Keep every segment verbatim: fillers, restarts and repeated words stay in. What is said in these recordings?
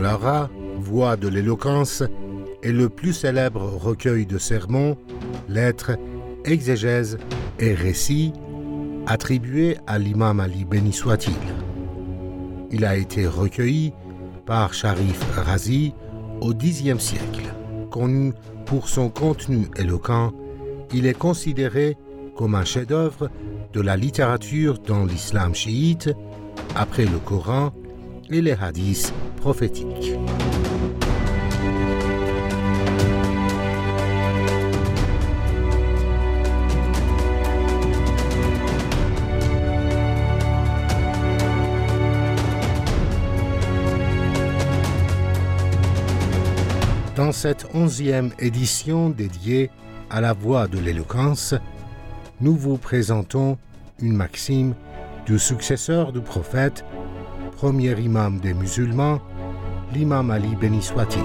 Torah, voix de l'éloquence, est le plus célèbre recueil de sermons, lettres, exégèses et récits attribué à l'imam Ali béni soit-il. Il a été recueilli par Sharif Razi au dixième siècle. Connu pour son contenu éloquent, il est considéré comme un chef-d'œuvre de la littérature dans l'islam chiite, après le Coran et les hadiths prophétiques. Dans cette onzième édition dédiée à la voix de l'éloquence, nous vous présentons une maxime du successeur du prophète, premier imam des musulmans, l'imam Ali béni soit-il.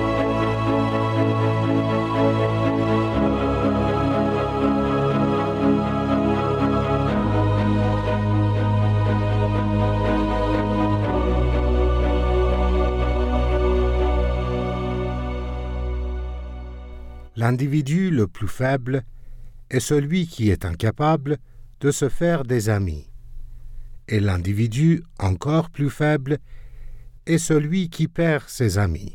L'individu le plus faible est celui qui est incapable de se faire des amis, et l'individu encore plus faible est celui qui perd ses amis.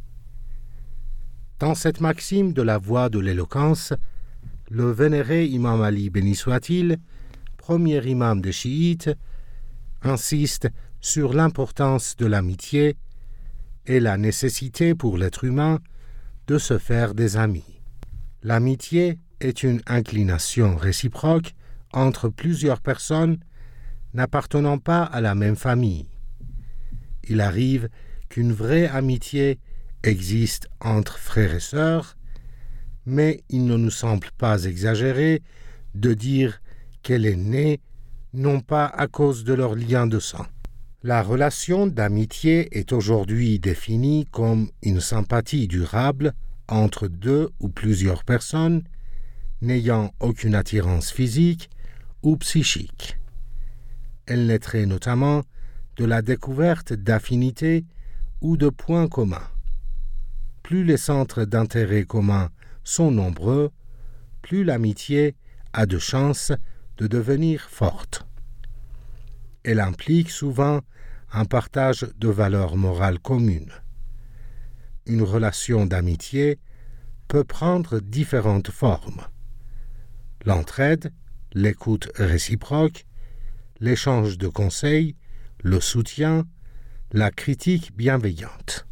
Dans cette maxime de la voix de l'éloquence, le vénéré imam Ali béni soit-il, premier imam des chiites, insiste sur l'importance de l'amitié et la nécessité pour l'être humain de se faire des amis. L'amitié est une inclination réciproque entre plusieurs personnes n'appartenant pas à la même famille. Il arrive qu'une vraie amitié existe entre frères et sœurs, mais il ne nous semble pas exagéré de dire qu'elle est née non pas à cause de leur lien de sang. La relation d'amitié est aujourd'hui définie comme une sympathie durable entre deux ou plusieurs personnes n'ayant aucune attirance physique ou psychique. Elle naîtrait notamment de la découverte d'affinités ou de points communs. Plus les centres d'intérêt communs sont nombreux, plus l'amitié a de chances de devenir forte. Elle implique souvent un partage de valeurs morales communes. Une relation d'amitié peut prendre différentes formes. L'entraide, l'écoute réciproque, l'échange de conseils, le soutien, la critique bienveillante.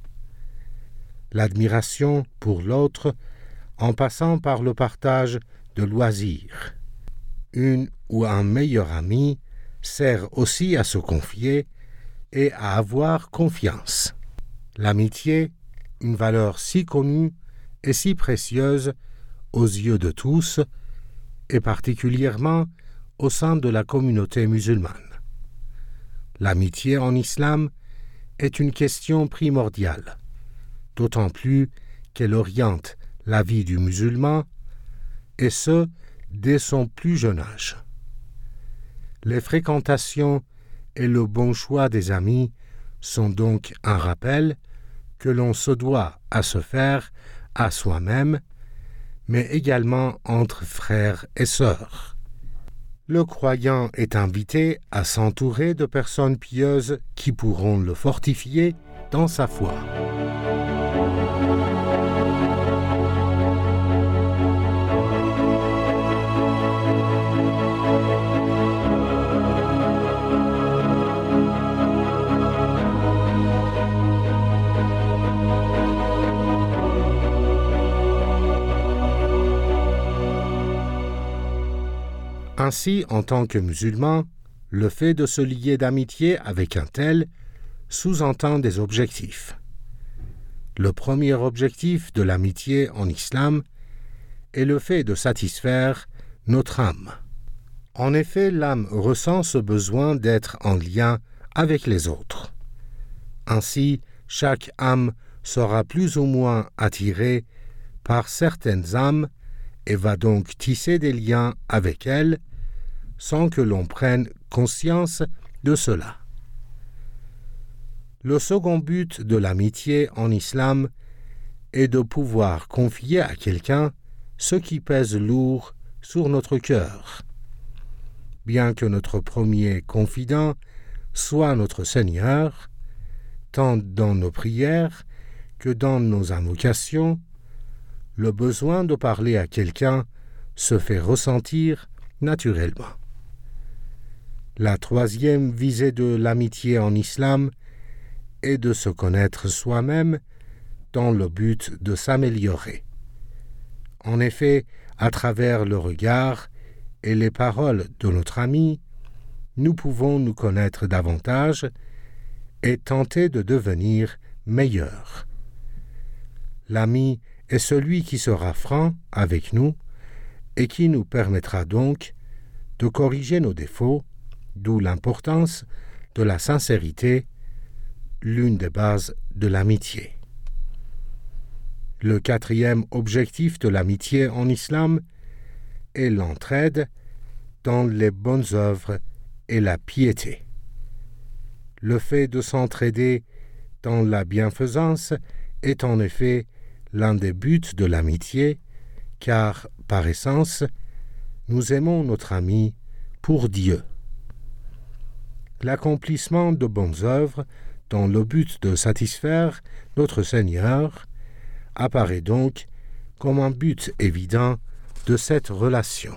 L'admiration pour l'autre en passant par le partage de loisirs. Une ou un meilleur ami sert aussi à se confier et à avoir confiance. L'amitié, une valeur si connue et si précieuse aux yeux de tous, et particulièrement au sein de la communauté musulmane. L'amitié en islam est une question primordiale, d'autant plus qu'elle oriente la vie du musulman, et ce, dès son plus jeune âge. Les fréquentations et le bon choix des amis sont donc un rappel que l'on se doit à se faire à soi-même, mais également entre frères et sœurs. Le croyant est invité à s'entourer de personnes pieuses qui pourront le fortifier dans sa foi. Ainsi, en tant que musulman, le fait de se lier d'amitié avec un tel sous-entend des objectifs. Le premier objectif de l'amitié en islam est le fait de satisfaire notre âme. En effet, l'âme ressent ce besoin d'être en lien avec les autres. Ainsi, chaque âme sera plus ou moins attirée par certaines âmes et va donc tisser des liens avec elles sans que l'on prenne conscience de cela. Le second but de l'amitié en islam est de pouvoir confier à quelqu'un ce qui pèse lourd sur notre cœur. Bien que notre premier confident soit notre Seigneur, tant dans nos prières que dans nos invocations, le besoin de parler à quelqu'un se fait ressentir naturellement. La troisième visée de l'amitié en islam est de se connaître soi-même dans le but de s'améliorer. En effet, à travers le regard et les paroles de notre ami, nous pouvons nous connaître davantage et tenter de devenir meilleurs. L'ami est celui qui sera franc avec nous et qui nous permettra donc de corriger nos défauts, d'où l'importance de la sincérité, l'une des bases de l'amitié. Le quatrième objectif de l'amitié en islam est l'entraide dans les bonnes œuvres et la piété. Le fait de s'entraider dans la bienfaisance est en effet l'un des buts de l'amitié, car, par essence, nous aimons notre ami pour Dieu. L'accomplissement de bonnes œuvres dans le but de satisfaire notre Seigneur apparaît donc comme un but évident de cette relation.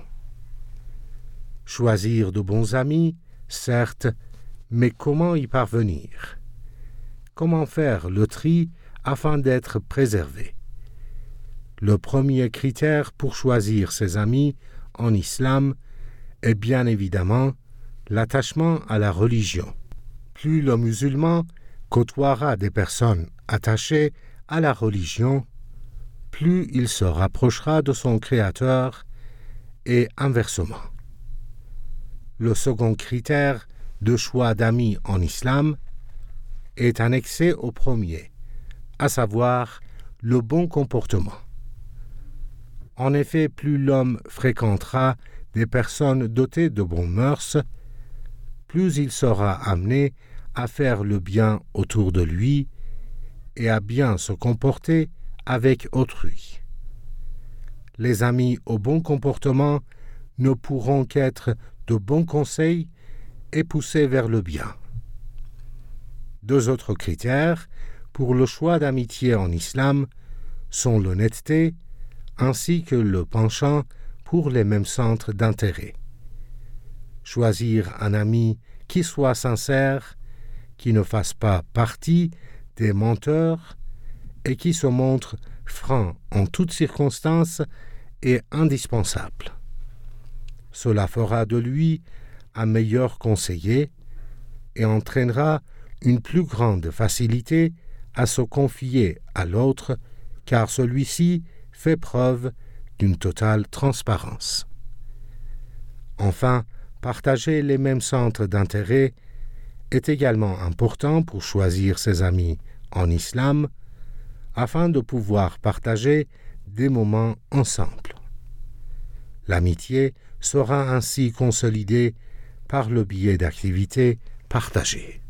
Choisir de bons amis, certes, mais comment y parvenir? Comment faire le tri afin d'être préservé? Le premier critère pour choisir ses amis en islam est bien évidemment l'attachement à la religion. Plus le musulman côtoiera des personnes attachées à la religion, plus il se rapprochera de son Créateur et inversement. Le second critère de choix d'amis en islam est annexé au premier, à savoir le bon comportement. En effet, plus l'homme fréquentera des personnes dotées de bonnes mœurs, plus il sera amené à faire le bien autour de lui et à bien se comporter avec autrui. Les amis au bon comportement ne pourront qu'être de bons conseils et pousser vers le bien. Deux autres critères pour le choix d'amitié en islam sont l'honnêteté ainsi que le penchant pour les mêmes centres d'intérêt. Choisir un ami qui soit sincère, qui ne fasse pas partie des menteurs et qui se montre franc en toutes circonstances est indispensable. Cela fera de lui un meilleur conseiller et entraînera une plus grande facilité à se confier à l'autre, car celui-ci fait preuve d'une totale transparence. Enfin, partager les mêmes centres d'intérêt est également important pour choisir ses amis en islam, afin de pouvoir partager des moments ensemble. L'amitié sera ainsi consolidée par le biais d'activités partagées.